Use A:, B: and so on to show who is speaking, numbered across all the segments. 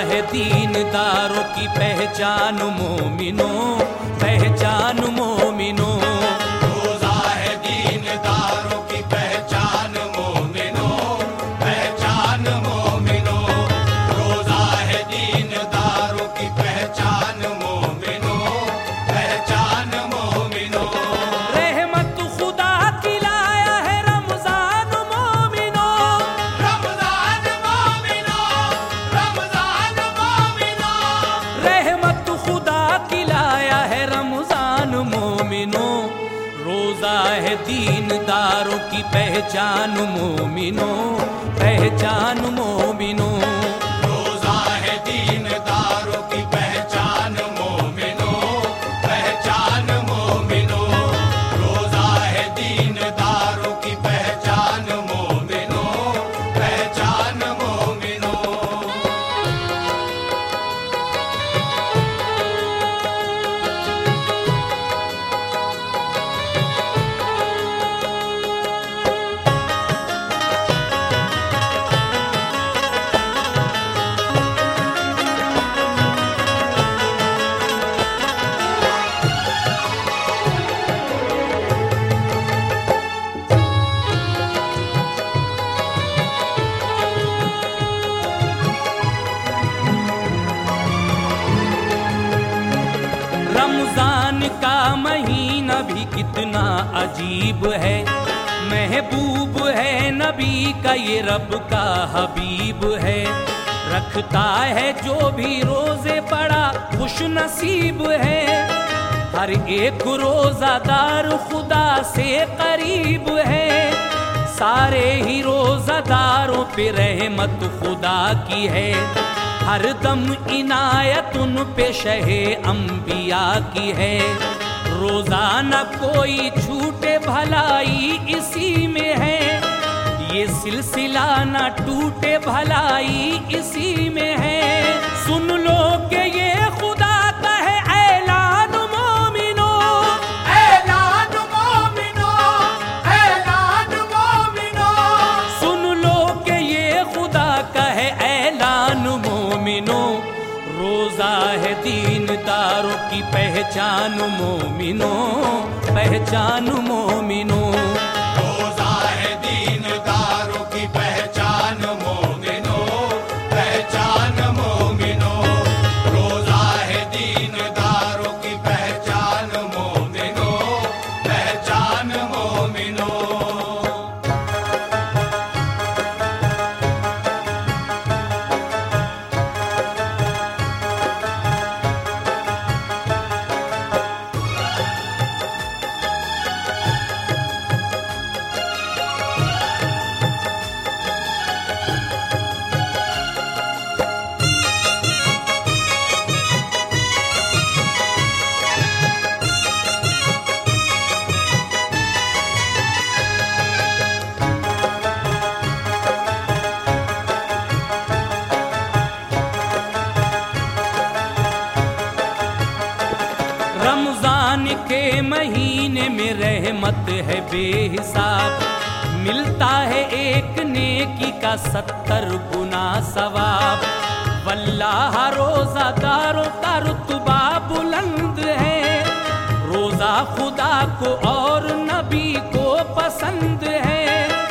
A: है दीनदारों की पहचान मोमिनों, पहचान मोमिनों।
B: रोजा है दीनदारों की पहचान मोमिनों, पहचान मोमिनों। रोजा है दीनदारों की पहचान मोमिनों, पहचान मोमिनों।
A: रहमत खुदा की लाया है रमजान मोमिनों,
B: रमजान मोमिनों, रमजान मोमिनों।
A: रहमत खुदा की लाया है रमजान मोमिनों। रोजा है दीनदारों की पहचान मोमिनों, पहचान मोमिनों।
B: रोजा है दीनदारों की पहचान मोमिनों, पहचान मोमिनों। रोजा है दीनदारों की पहचान मोमिनों, पहचान मोमिनों।
A: रमजान का महीना भी कितना अजीब है, महबूब है नबी का ये रब का हबीब है। रखता है जो भी रोजे बड़ा खुश नसीब है, हर एक रोजादार खुदा से करीब है। सारे ही रोजादारों पे रहमत खुदा की है, हर दम इनायत उन पे शहे अंबिया की है। रोजाना कोई छूटे भलाई इसी में है, ये सिलसिला ना टूटे भलाई इसी में है। सुन लो कि ये खुदा का है ऐलान मोमिनों,
B: ऐलान मोमिनों, ऐलान मोमिनों।
A: सुन लो कि ये खुदा का है ऐलान मोमिनों। रोजा है दीनदारों की पहचान मोमिनों, पहचान मोमिनों।
B: रोजा है दीनदारों की पहचान मोमिनों, पहचान मोमिनों। रोजा है दीनदारों की पहचान मोमिनों, पहचान मोमिनों।
A: रमजान के महीने में रहमत है बेहिसाब, मिलता है एक नेकी का 70 गुना सवाब। वल्लाह रोजादारों का रुतबा बुलंद है, रोजा खुदा को और नबी को पसंद है।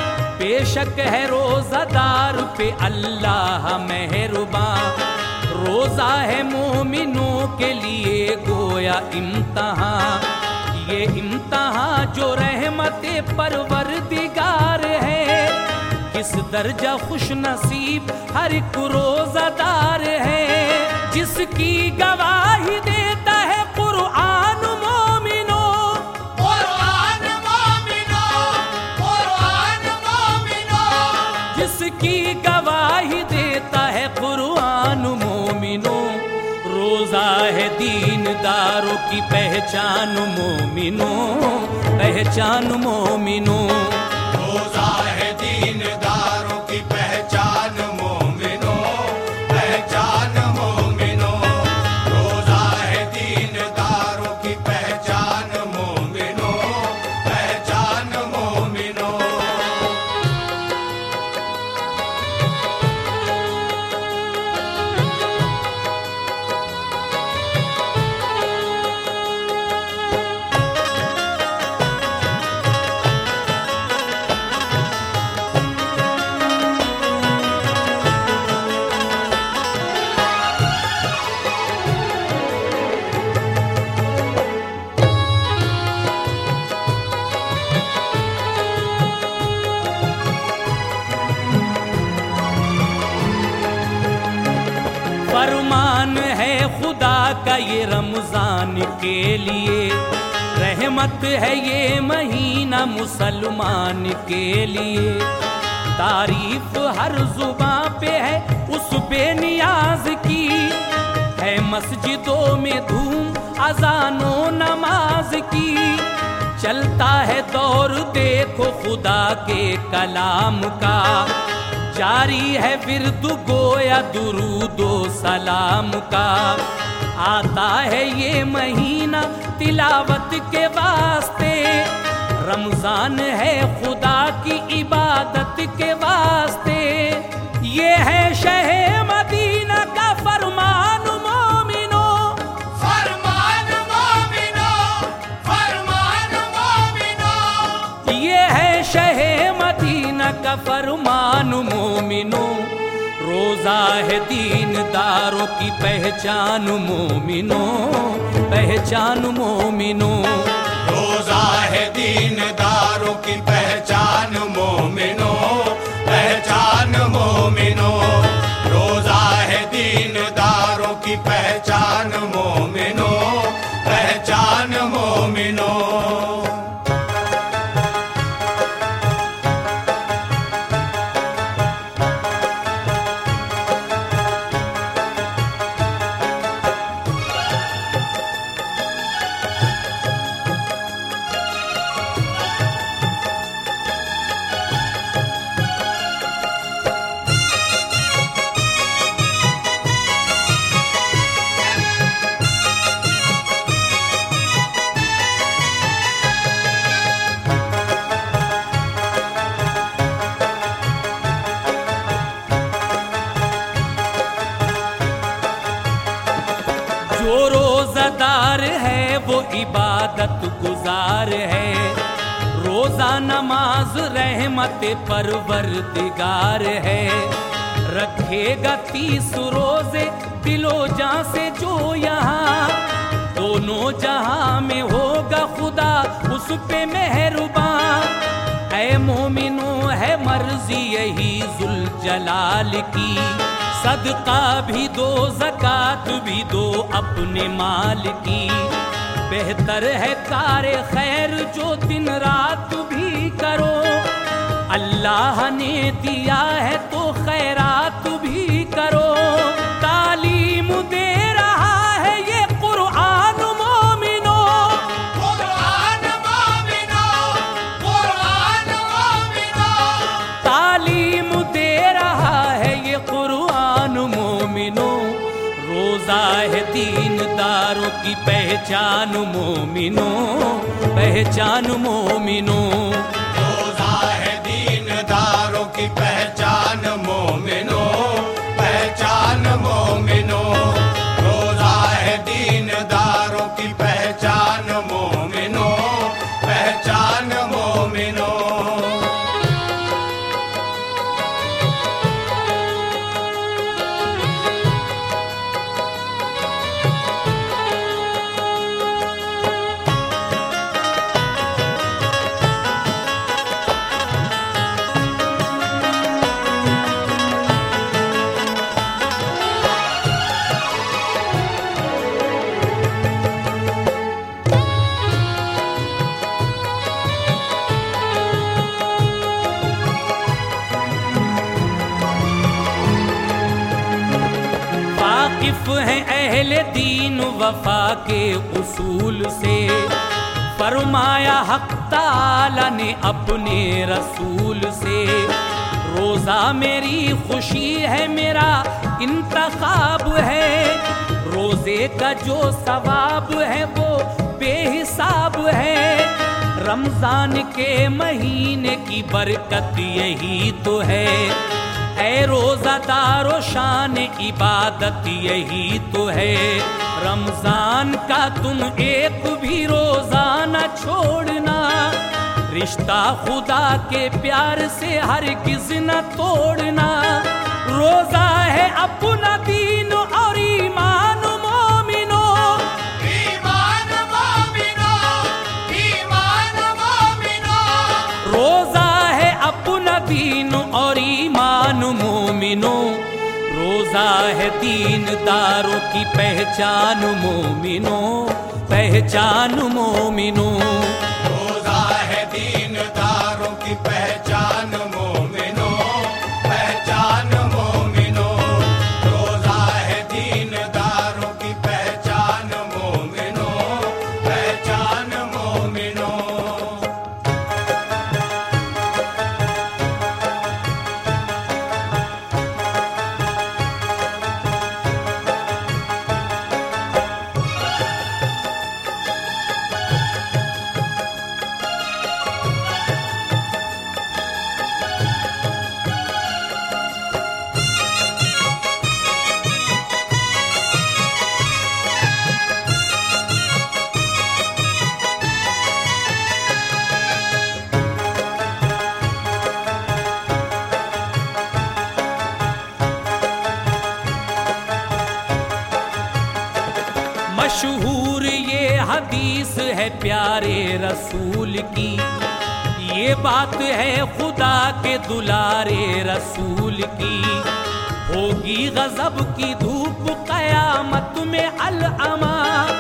A: बेशक है रोजादार पे अल्लाह मेहरबान, रोजा है मोमिनों के लिए गोया इम्तहान। ये इम्तहान जो रहमते परवरदिगार है, किस दर्जा खुश नसीब हर एक रोजादार है। जिसकी गवाही देता है कुरआन मोमिनों,
B: कुरआन मोमिनों, कुरआन मोमिनों।
A: जिसकी गवाही देता है कुरआन मोमिनों। रोजा है दीनदारों की पहचान मोमिनों, पहचान मोमिनों।
B: रोजा है दीनदारों की पहचान मोमिनों, पहचान मोमिनों। रोजा है दीनदारों की पहचान मोमिनों, पहचान मोमिनों।
A: का ये रमजान के लिए, रहमत है ये महीना मुसलमान के लिए। तारीफ हर जुबां पे है उस बेनियाज की, है मस्जिदों में धूम अजानो नमाज की। चलता है दौर देखो खुदा के कलाम का, जारी है विर्द गोया दुरूदो सलाम का। आता है ये महीना तिलावत के वास्ते, रमजान है खुदा की इबादत के वास्ते। ये है शहर मदीना का फरमान मोमिनो,
B: फरमान मोमिनो, फरमान मोमिनो।
A: ये है शहर मदीना का फरमान मोमिनो। रोजा है दीनदारों की पहचान मोमिनो, पहचान मोमिनो।
B: रोजा है दीनदारों की पहचान मोमिनो, पहचान मोमिनो। रोजा है दीनदारों की पहचान मोमिनो, पहचान मोमिनो।
A: जो रोजादार है वो इबादत गुजार है, रोजा नमाज रहमत परवरदिगार है। रखेगा 30 रोजे दिलो जान से जो यहाँ, दोनों जहां में होगा खुदा उस पे मेहरबान। ऐ मोमिनो है मर्जी यही जुल जलाल की, सदका भी दो ज़कात भी दो अपने माल की। बेहतर है कारे खैर जो दिन रात भी करो, अल्लाह ने दिया है तो खैरात भी करो। तालीम दे रहा है ये कुरान मोमिनो,
B: कुरान मोमिनो, कुरान मोमिनो।
A: तालीम दे रहा है ये कुरान मोमिनो। रोजा है दीनदारों की पहचान मोमिनो, पहचान मोमिनो।
B: रोजा है दीनदारों की पहचान मोमिनो, पहचान मोमिनो। रोजा है दीनदारों की पहचान मोमिनो, पहचान मोमिनो।
A: वाकिफ हैं अहले दीन वफा के उसूल से, फरमाया हक ताला ने अपने रसूल से। रोजा मेरी खुशी है मेरा इंतखाब है, रोजे का जो सवाब है वो बेहिसाब है। रमजान के महीने की बरकत यही तो है, ऐ रोजादारो शान इबादत यही तो है। रमजान का तुम एक भी रोजाना छोड़ना, रिश्ता खुदा के प्यार से हरगिज़ न तोड़ना। रोजा है अपना दीन और ईमान मोमिनो,
B: ईमान मोमिनो, ईमान मोमिनो।
A: रोजा है अपना दीन और ईमान मोमिनो। रोजा है दीनदारों की पहचान मोमिनो, पहचान मोमिनो।
B: रोजा है दीनदारों की पहचान मोमिनो, पहचान मोमिनो। रोजा है दीनदारों की पहचान मोमिनो, पहचान मोमिनो।
A: मशहूर ये हदीस है प्यारे रसूल की, ये बात है खुदा के दुलारे रसूल की। होगी गजब की धूप कयामत में अलअमा,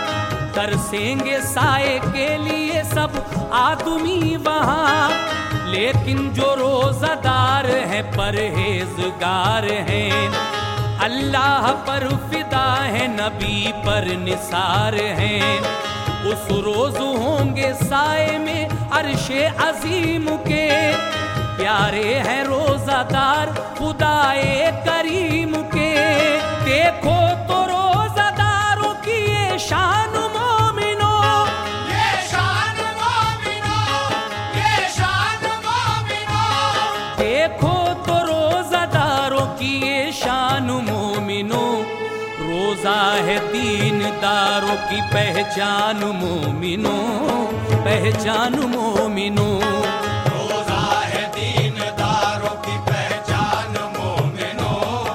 A: तरसेंगे साए के लिए सब आदमी वहाँ। लेकिन जो रोजादार है परहेजगार हैं, अल्लाह पर फिदा है नबी पर निसार हैं, उस रोज होंगे साए में अर्शे अजीम के। प्यारे हैं रोजादार खुदाए करीम के। देखो तो रोजादारों की ये शान मोमिनो,
B: ये शान मोमिनो, ये शान मोमिनो।
A: देखो तो रोजादारों की ये शान मोमिनो। रोजा है दीनदारों की पहचान मोमिनो, पहचान मोमिनो।
B: रोजा है दीनदारों की पहचान मोमिनो,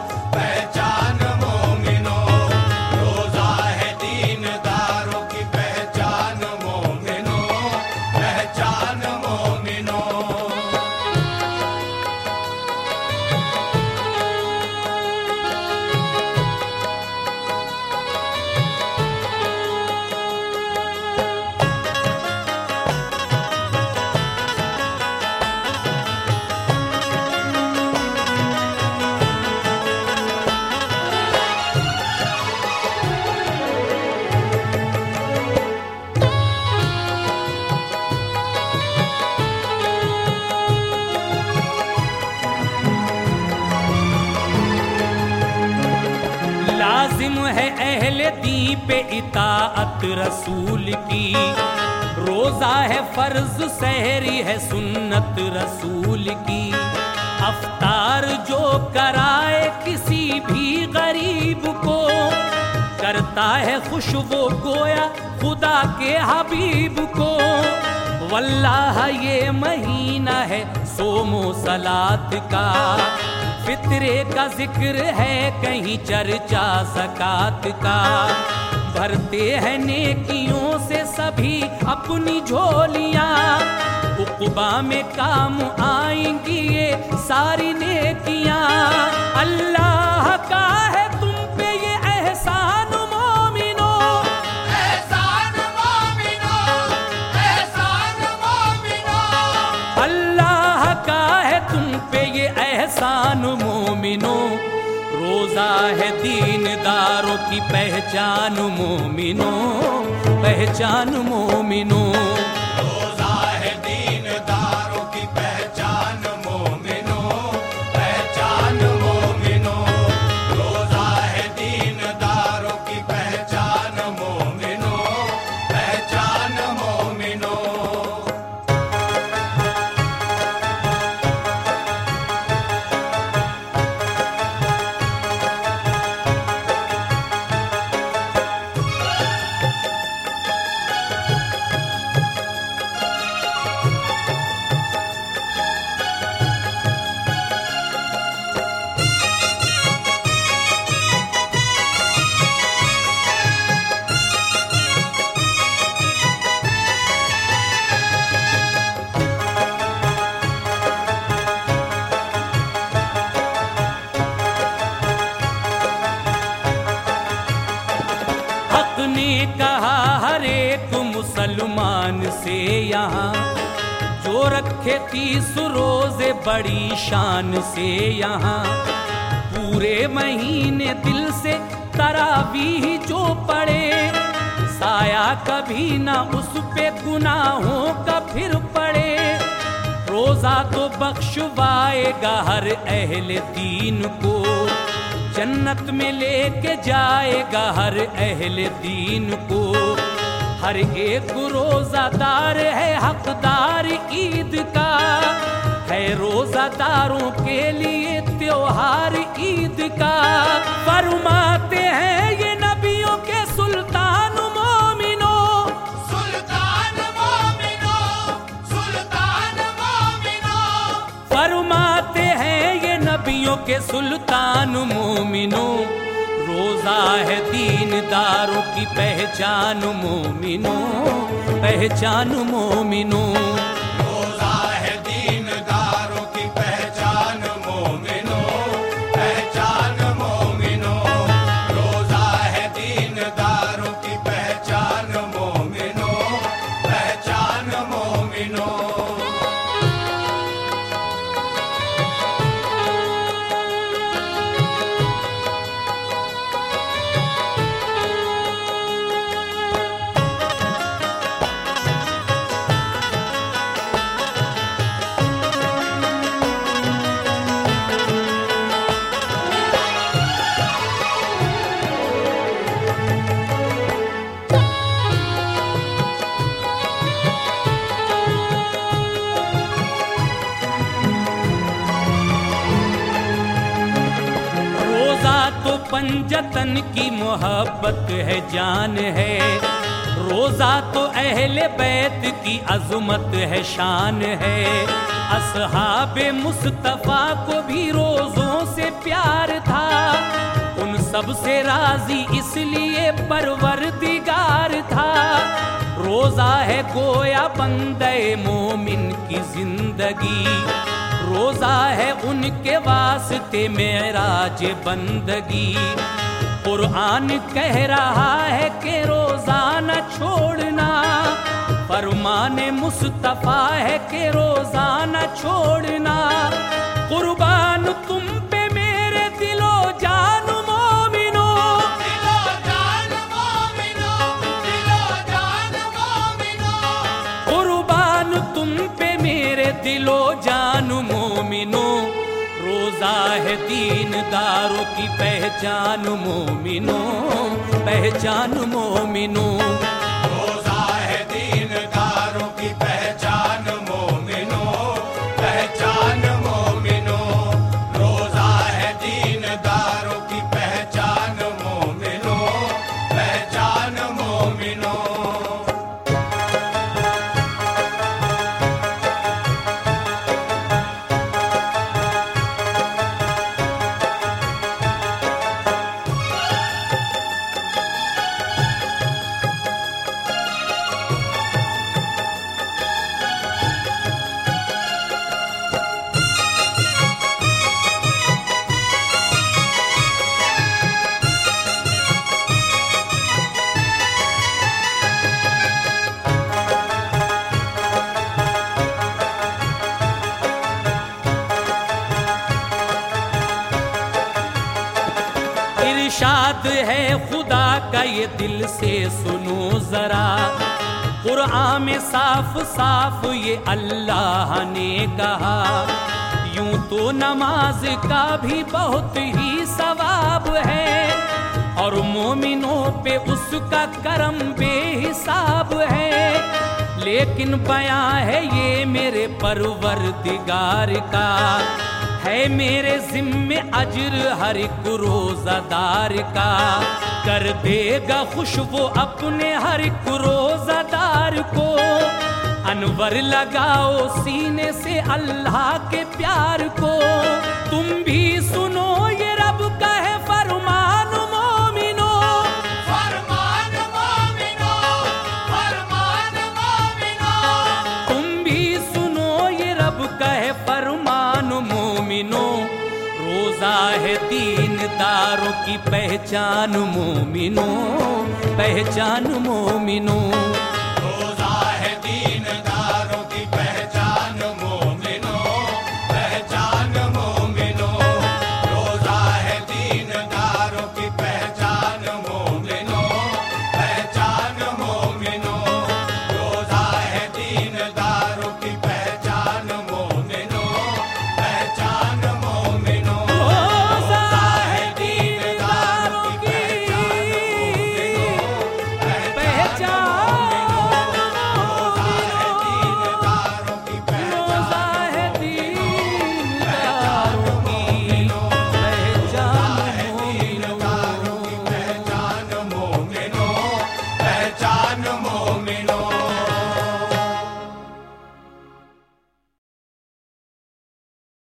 B: पहचान मोमिनो। रोजा है दीनदारों की पहचान मोमिनो, पहचान मोमिनो।
A: लाजिम है अहले दी पे इताअत रसूल की। रोजा है फर्ज सहरी है सुन्नत रसूल की। अफ्तार जो कराए किसी भी गरीब को, करता है खुश वो गोया खुदा के हबीब को। वल्लाह ये महीना है सोमो सलात का, फितरे का जिक्र है कहीं चर्चा ज़कात का। भरते हैं नेकियों से सभी अपनी झोलियाँ, उक़बा में काम आएंगी ये सारी नेकियाँ। अल्लाह का है तुम पे ये एहसान मोमिनो,
B: एहसान मोमिनो, एहसान मोमिनो।
A: अल्लाह का है तुम पे ये एहसान मोमिनो। रोजा है दीनदारों की पहचान मोमिनो, पहचान मोमिनो।
B: रोजा है दीनदारों की पहचान मोमिनो, पहचान मोमिनो। रोजा है दीनदारों की पहचान मोमिनो, पहचान मोमिनो।
A: से यहाँ, जो रखे 30 रोजे बड़ी शान से यहाँ। पूरे महीने दिल से तरावीह जो पड़े, साया कभी ना उस पे गुनाहों का फिर पड़े। रोजा तो बख्शवाएगा हर अहले दीन को, जन्नत में लेके जाएगा हर अहले दीन को। हर एक रोजादार है हकदार ईद का, है रोजादारों के लिए त्योहार ईद का। फरमाते हैं ये नबियों के सुल्तान मोमिनो,
B: सुल्तान मोमिनो, सुल्तान मोमिनो।
A: फरमाते हैं ये नबियों के सुल्तान मोमिनो। रोजा है दीनदारों की पहचान मोमिनो, पहचान मोमिनो।
B: रोजा है दीनदारों की पहचान मोमिनो, पहचान मोमिनो। रोजा है दीनदारों की पहचान मोमिनो, पहचान मोमिनो।
A: पंजतन की मोहब्बत है जान है, रोजा तो अहले बैत की अज़मत है शान है। असहाबे मुस्तफ़ा को भी रोज़ों से प्यार था, उन सब से राजी इसलिए परवरदिगार था। रोजा है गोया बंदे मोमिन की जिंदगी, रोजा है उनके वास्ते मेराज बंदगी। कुरान कह रहा है कि रोजा न छोड़ना, फरमाने मुस्तफा है कि रोजा न छोड़ना। कुर्बान तुम पे मेरे दिलो जान मोमिनो,
B: दिलो जान मोमिनो, दिलो जान मोमिनो।
A: कुर्बान तुम पे मेरे दिलो जान मोमिनो। रोजा है दीनदारों की पहचान मोमिनो, पहचान मोमिनो।
B: रोजा है दीनदारों की पहचान मोमिनो, पहचान मोमिनो। रोजा है दीनदारों की पहचान मोमिनो, पहचान मोमिनो।
A: इरशाद है खुदा का ये दिल से सुनो जरा, कुरान में साफ साफ ये अल्लाह ने कहा। यूं तो नमाज का भी बहुत ही सवाब है, और मोमिनों पे उसका करम बेहिसाब है। लेकिन बयां है ये मेरे परवरदिगार का, है मेरे जिम्मे अजर हर एक रोजादार का। कर देगा खुश वो अपने हर एक रोजादार को, अनवर लगाओ सीने से अल्लाह के प्यार को। तुम भी सुनो ये रब का है फरमान मोमिनो,
B: फरमान मोमिनो, फरमान मोमिनो।
A: तुम भी सुनो ये रब का है फरमान मोमिनो। रोजा है दीनदारों की पहचान मोमिनो, पहचान मोमिनो।